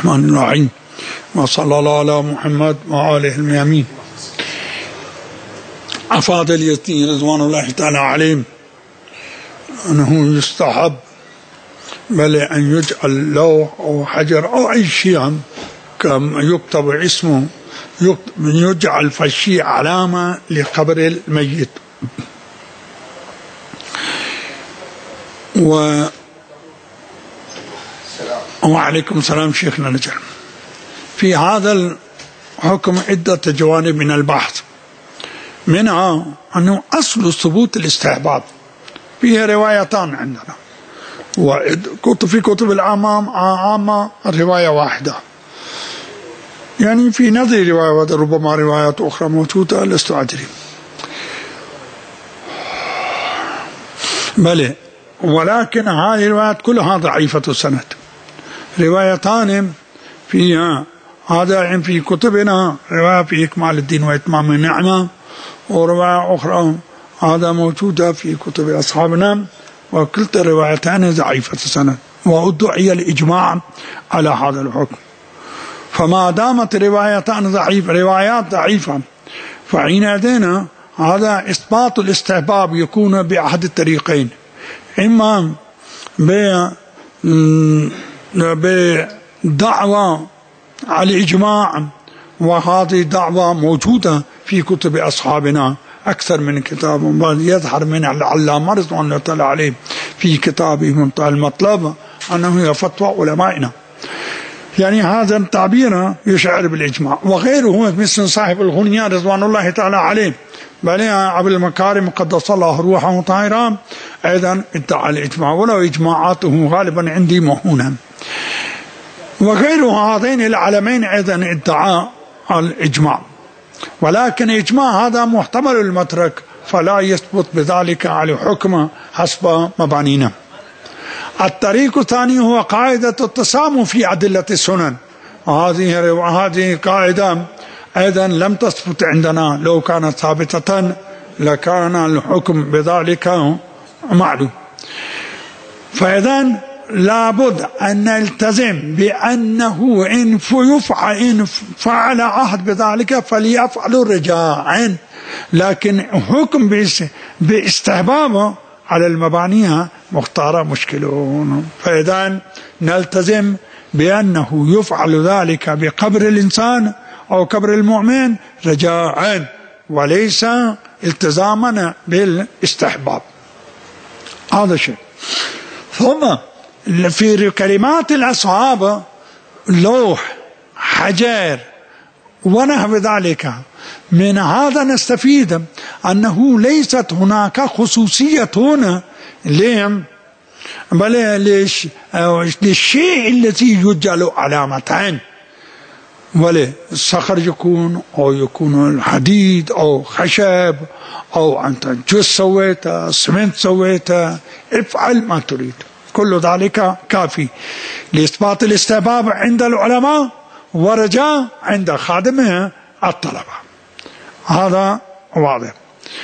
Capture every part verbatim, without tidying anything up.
الرحمن الرحيم، وصلى الله على محمد وآله الميامين. أفاضل يزيد رضوان الله تعالى عليهم أنه يستحب بل أن يجعل لوح أو حجر أو أي شيء كم يكتب اسمه، يجعل في الشيء علامة لقبر الميت. و وعليكم السلام شيخنا نجر. في هذا الحكم عدة جوانب من البحث، منها أنه أصل ثبوت الاستحباب فيه روايتان عندنا، وكتب في كتب العامة عامة رواية واحدة، يعني في نظر رواية ربما روايات أخرى موجودة لست أدري. بلى، ولكن هذه الروايات كلها ضعيفة السند. روايتان فيها هذا في كتبنا، رواية في إكمال الدين وإتمام النعمة، ورواية أخرى هذا موجودة في كتب أصحابنا، وكلتا الروايتان ضعيفة السند، وادعي الإجماع على هذا الحكم. فما دامت روايتان ضعيفة روايات ضعيفة فحينئذ هذا إثبات الاستحباب يكون بأحد الطريقين، إما بدعوة على الإجماع، وهذه دعوة موجودة في كتب أصحابنا أكثر من كتاب، يظهر من العلامة رضوان الله تعالى عليه في كتابه منتهى المطلب أنه هي فتوى علمائنا، يعني هذا التعبير يشعر بالإجماع. وغيره مثل صاحب الغنية رضوان الله تعالى عليه، بل عبد المكارم قدس الله روحه طاهرا أيضا ادعى الإجماع، ولو إجماعاته غالبا عندي مهونة. وغير هذين العلمين أيضا ادعى الإجماع، ولكن إجماع هذا محتمل المترك، فلا يثبت بذلك على حكم حسب مبانينا. الطريق الثاني هو قاعدة التسامح في أدلة السنن، هذه هذه قاعدة أيضا لم تثبت عندنا، لو كانت ثابتة لكان الحكم بذلك معلوم. فإذا لابد أن نلتزم بأنه إن يفعل إن فعل عهد بذلك فليفعل رجاء، لكن حكم باستحبابه على المبانيها مختارة مشكلة. فإذا نلتزم بأنه يفعل ذلك بقبر الإنسان أو قبر المؤمن رجاء، وليس التزاما بالاستحباب. هذا شيء. ثم في كلمات الأصحاب لوح حجر ونحو ذلك، من هذا نستفيد أنه ليست هناك خصوصية هنا لهم، بل للشيء الذي يجعل علامتين، ولا الصخر يكون أو يكون الحديد أو خشب أو أنت جث سويته سمنت سويته، افعل ما تريد، كل ذلك كافي لإثبات الاستحباب عند العلماء ورجاء عند خادمه الطلبة. هذا واضح.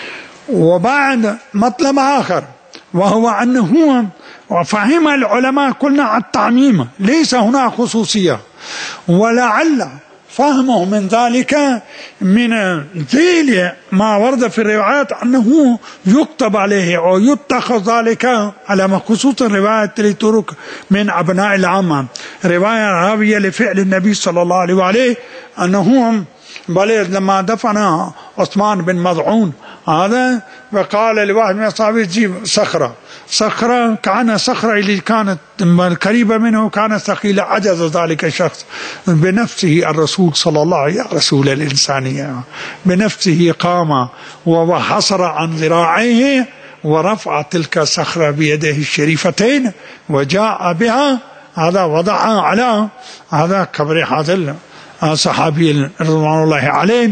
وبعد مطلب آخر، وهو أنه وفهم العلماء قلنا التعميم، ليس هنا خصوصية، ولعل فهمه من ذلك من ذيل ما ورد في الروايات أنه يكتب عليه أو يتخذ ذلك على خصوص الرواية التي ترك من أبناء العامة، رواية راوية لفعل النبي صلى الله عليه وآله أنهم بل لما دفن عثمان بن مضعون هذا وقال لواحد من أصحابه جيب صخرة، صخرة كان صخرة اللي كانت قريبة منه كانت ثقيلة، عجز ذلك الشخص بنفسه الرسول صلى الله عليه وسلم رسول الإنسانية بنفسه قام وحصر عن ذراعيه ورفع تلك الصخرة بيده الشريفتين وجاء بها، هذا وضعها على هذا قبر هذا الصحابي رضوان الله عليه.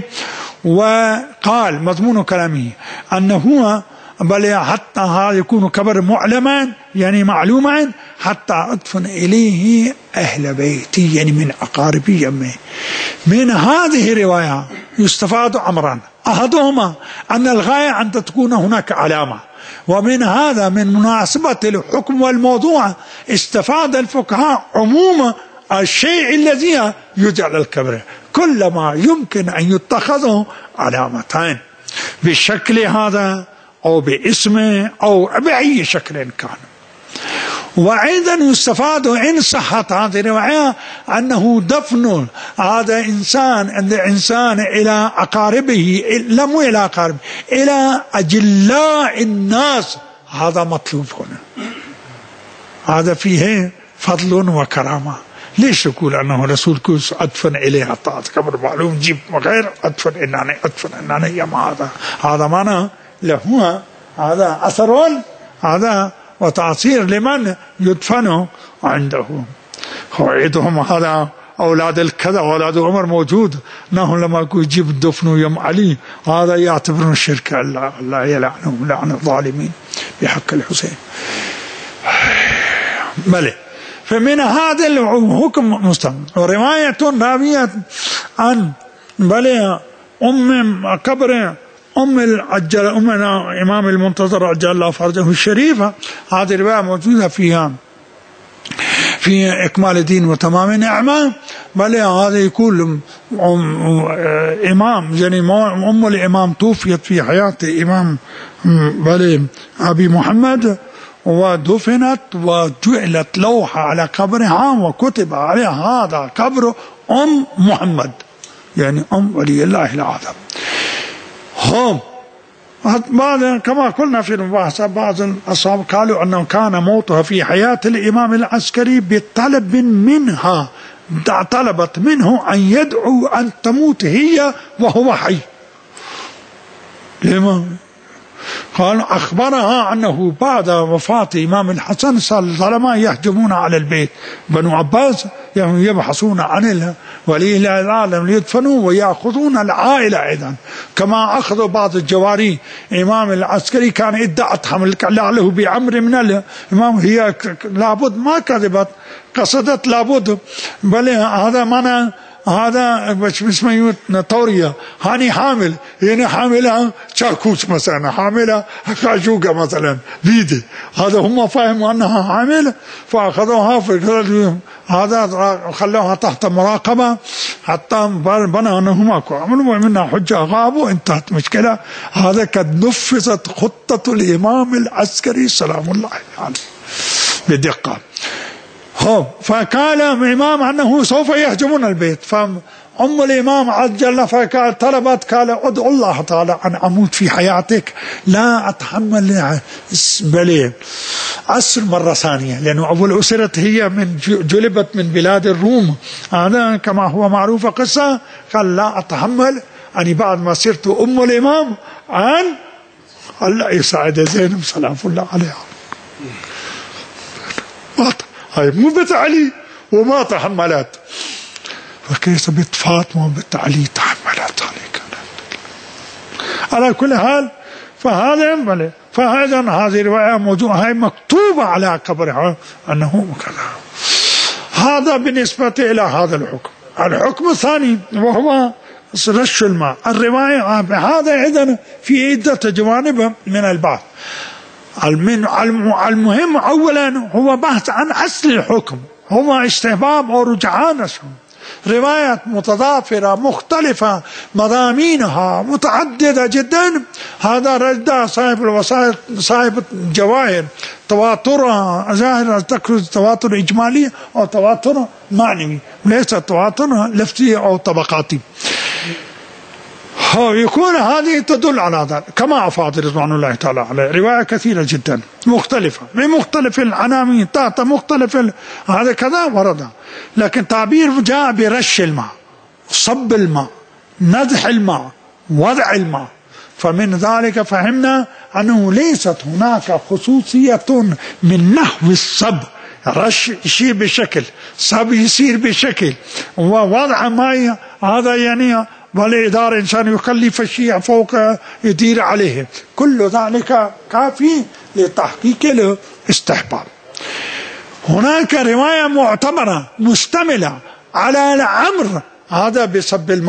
وقال مضمون كلامه أنه بل حتى هذا يكون كبر معلما يعني معلوما حتى أدفن إليه أهل بيتي يعني من أقاربي يمه. من هذه الرواية يستفاد أمران، أحدهما أن الغاية أن تكون هناك علامة، ومن هذا من مناسبة الحكم والموضوع استفاد الفقهاء عموم الشيء الذي يجعل القبر، كل ما يمكن أن يتخذه علامتين بالشكل هذا أو باسمه أو بأي شكل كان. وأيضا يستفاد إن صحت هذه الرواية أنه دفن هذا إنسان عند إنسان إلى أقاربه، لا مو إلى أقاربه، إلى أجلاء الناس، هذا مطلوب هنا، هذا فيه فضل وكرامة. ليش يقول أنه رسول كوس أدفن إليه حتى قبر معلوم جيب غير أدفن إنني أدفن إنني يا ما هذا هذا معنى له، هذا أثر هذا وتعصير لمن يدفن عنده. عيدهم هذا أولاد الكذا أولاد عمر موجود، نحن لما يقول يجيب الدفن يوم علي هذا يعتبرون الشرك، الله الله يلعنهم لعن الظالمين بحق الحسين. بلى فمن هذا الحكم مستمر. ورواية راوية عن بلى أم قبر أم العجل أم إمام المنتظر عجل الله فرجه الشريفة، هذه الرواية موجودة فيها في إكمال الدين وتمام النعمة. بل هذا يقول إمام يعني أم الإمام توفيت في حياة إمام بل أبي محمد، ودفنت وجعلت لوحة على قبرها وكتب عليها هذا قبر أم محمد، يعني أم ولي الله العظيم. هم بعد كما قلنا في المباحثة بعض الأصحاب قالوا أنه كان موتها في حياة الإمام العسكري بطلب منها، طلبت منه أن يدعو أن تموت هي وهو حي. لما قال أخبرها أنه بعد وفاة إمام الحسن صار الظلماء يهجمون على البيت، بنو عباس يبحثون عن ولي العالم ليدفنوا ويأخذون العائلة أيضا، كما أخذوا بعض الجواري. إمام العسكري كان ادعت حمل لعله بعمر من الإمام، هي لابد ما كذبت، قصدت لابد، بل هذا معنى هذا مش اسمه طورية، هاني حامل يعني حاملها شاكوش مثلا، حاملها كاجوكا مثلا بيدي، هذا هم فاهموا أنها حامل فأخذوها في هذا خلوها تحت مراقبة حتى بنى أنهم أكو عملوا منها حجة غابوا انتهت مشكلة. هذا قد نفذت خطة الإمام العسكري سلام الله عليه بدقة. فقال الإمام أنه سوف يهجمون البيت، فأم الإمام عجل فقال طلبت قال ادعو الله تعالى أن أموت في حياتك لا أتحمل بلي أسر مرة ثانية، لأنه أول أسرت هي من جلبت من بلاد الروم، هذا كما هو معروف قصة. قال لا أتحمل أني بعد ما صرت أم الإمام أن الله يساعد زينب سلام الله عليها. هاي مو بنت علي وما تحملت، فكيف بنت فاطمة وبنت علي تحملت عليك. على كل حال فهذا فهذا هذه الرواية موجودة، هاي مكتوبة على قبرها أنه كذا. هذا بالنسبة إلى هذا الحكم. الحكم الثاني وهو رش الماء. الرواية هذا أيضا في عدة جوانب من البحث. المهم أولا هو بحث عن أصل الحكم، هو استحباب أو رجعان روايات متضافرة مختلفة مضامينها متعددة جدا. هذا رد صاحب الوسائل صاحب الجواهر تواترها ظاهرة تكرز تواتر إجمالي أو تواتر معنوي، ليس تواتر لفظي أو طبقاتي. يكون هذه تدل على ذلك كما أفاد رضوان الله تعالى عليه. رواية كثيرة جدا مختلفة بمختلف العناوين تحت مختلف هذا كذا ورد، لكن تعبير جاء برش الماء، صب الماء، نزح الماء، وضع الماء. فمن ذلك فهمنا أنه ليست هناك خصوصية من نحو الصب، رش شيء بشكل، صب يصير بشكل، ووضع ماء هذا يعني والإدارة إنسان يكلف الشيء فوق يدير عليه، كل ذلك كافي لتحقيق الاستحباب. هناك رواية معتبرة مشتملة على الأمر هذا بصب الماء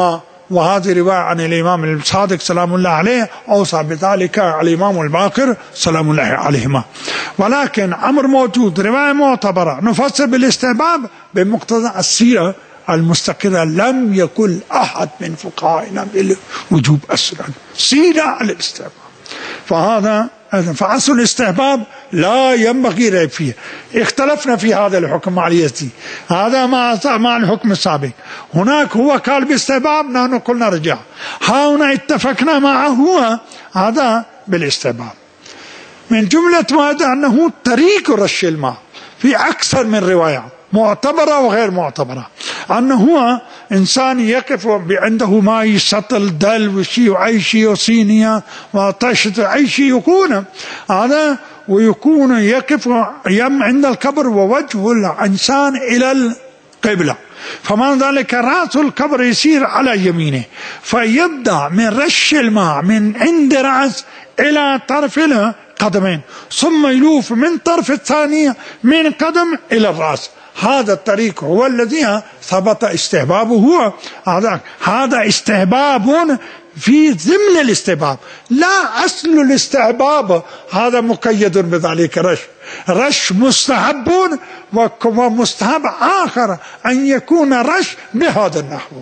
وهذه رواية عن الإمام الصادق سلام الله عليه، أوصى بذلك الإمام الباقر سلام الله عليهما. ولكن أمر موجود رواية معتبرة نفسر بالاستحباب بمقتضى السيرة المستقرة، لم يكن أحد من فقهائنا بالوجوب أصلا، سيرة على الاستحباب. فهذا فأصل الاستحباب لا ينبغي ريب فيه. اختلفنا في هذا الحكم مع اليزدي، هذا مع مع الحكم السابق. هناك هو قال باستحباب، نحن قلنا رجع. ها هنا اتفقنا معه هو هذا بالاستحباب. من جملة ما أنه طريق رش الماء في أكثر من رواية معتبرة وغير معتبرة، أنه هو إنسان يقف عنده ماء يسطل دل وشي وأي شيء وصينية وطشت أي شيء يكون هذا، ويكون يقف يم عند القبر ووجه الإنسان إلى القبلة، فمن ذلك رأس القبر يسير على يمينه، فيبدأ من رش الماء من عند رأس إلى طرف القدمين، ثم يلوف من طرف الثانية من قدم إلى الرأس. هذا الطريق هو الذي ثبت استحبابه هو هذا هذا استحباب في ضمن الاستحباب، لا أصل الاستحباب هذا مقيد بذلك رش. رش مستحب، ومستحب آخر أن يكون رش بهذا النحو.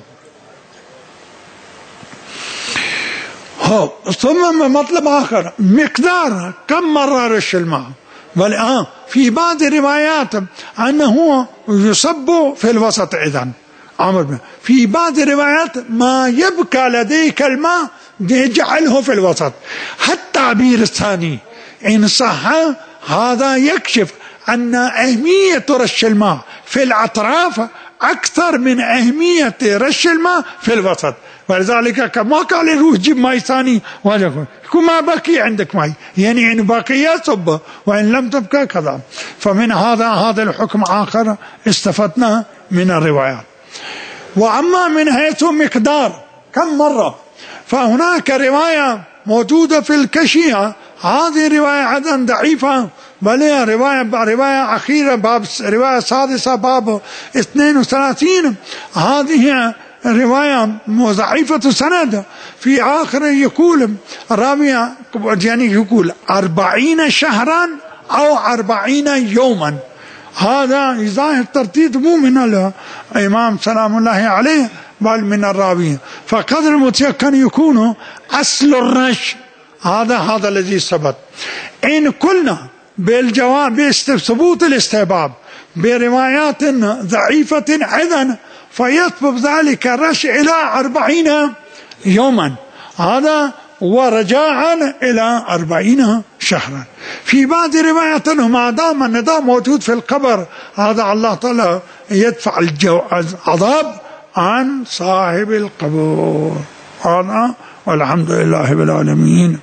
ثم مطلب آخر مقدار كم مرة رش الماء. والآن في بعض الروايات أنه يصب في الوسط، إذن أمر في بعض الروايات ما يبقى لديك الماء يجعله في الوسط. التعبير الثاني إن صح هذا يكشف أن أهمية رش الماء في الأطراف أكثر من أهمية رش الماء في الوسط. ولذلك كما قال يروح جيب ماء ثاني يكون ما بقي عندك ماء، يعني إن بقي صب وإن لم تبقى كذا. فمن هذا هذا الحكم آخر استفدنا من الروايات. وأما من حيث مقدار كم مرة، فهناك رواية موجودة في الكشية، هذه رواية عدن ضعيفة، بل رواية رواية أخيرة باب رواية سادسة باب اثنين وثلاثين، هذه رواية ضعيفة السند. في آخر يقول الراوي يعني يقول أربعين شهرا أو أربعين يوما. هذا ظاهر ترتيب مو من الإمام سلام الله عليه بل من الراوي، فقدر المتيقن يكون أصل الرش هذا هذا الذي ثبت. إن قلنا بالجواب بثبوت الاستحباب بروايات ضعيفة أيضا فيثبت ذلك الرش إلى أربعين يوما، هذا ورجاعا إلى أربعين شهرا. في بعض روايات ما دام النداء موجود في القبر هذا الله تعالى يدفع العذاب عن صاحب القبور. هذا والحمد لله بالعالمين.